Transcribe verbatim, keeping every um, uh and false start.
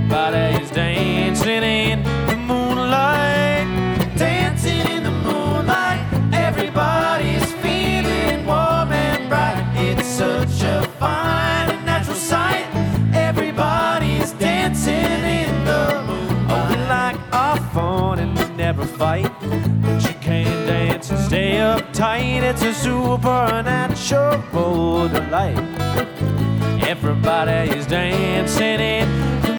Everybody's dancing in the moonlight, dancing in the moonlight. Everybody's feeling warm and bright. It's such a fine and natural sight. Everybody's dancing in the moonlight. Oh, we like our fun and we never fight, but you can't dance and stay uptight. It's a supernatural delight. Everybody is dancing in